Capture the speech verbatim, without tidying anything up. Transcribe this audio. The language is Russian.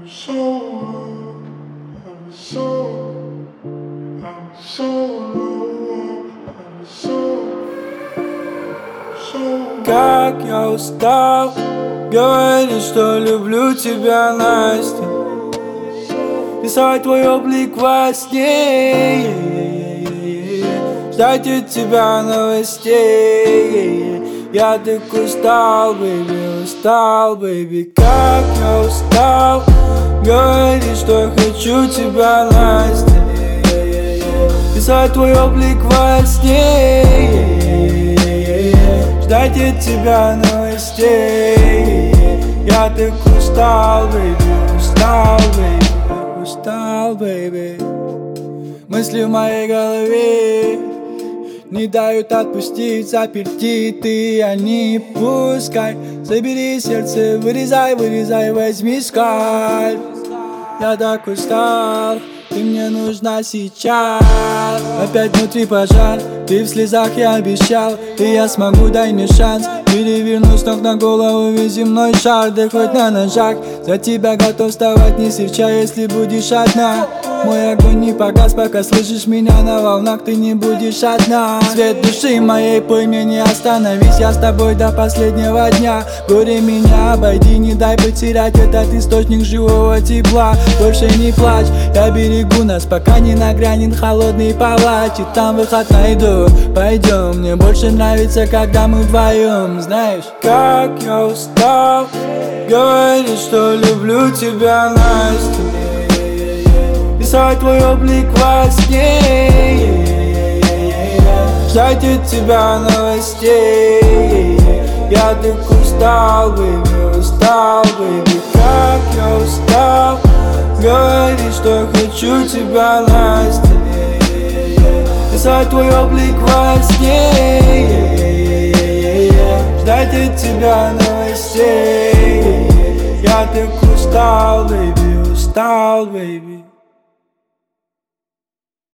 Как я устал говорить, что люблю тебя, Настя, писать твой облик во сне, ждать от тебя новостей. Я так устал, бэйби, устал, бэйби. Как я устал говорить, что хочу тебя, Настя, писать твой облик во сне, ждать от тебя новостей. Я так устал, бэйби, устал, бэйби, устал, бэйби. Мысли в моей голове не дают отпустить, заперти ты, они пускай. Забери сердце, вырезай, вырезай, возьми скальп. Я так устал, ты мне нужна сейчас. Опять внутри пожар, ты в слезах, я обещал. И я смогу, дай мне шанс. Переверну с ног на голову весь земной шар. Да хоть на ножах, за тебя готов вставать, не серча, если будешь одна. Мой огонь не погас, пока слышишь меня на волнах, ты не будешь одна. Свет души моей, пойми, не остановись, я с тобой до последнего дня. Горе меня обойди, не дай потерять этот источник живого тепла. Больше не плачь, я берегу нас, пока не нагрянет холодный палач. И там выход найду, пойдем. Мне больше нравится, когда мы вдвоем. Знаешь, как я устал говорить, что люблю тебя, Настя, писать твой облик во сне, ждать от тебя новостей. Я так устал, бэйби, устал, бэйби. Как я устал говорить, что хочу тебя, Настя, писать твой облик во сне, ждать от тебя новостей. Я так устал, бэйби, устал, бэйби.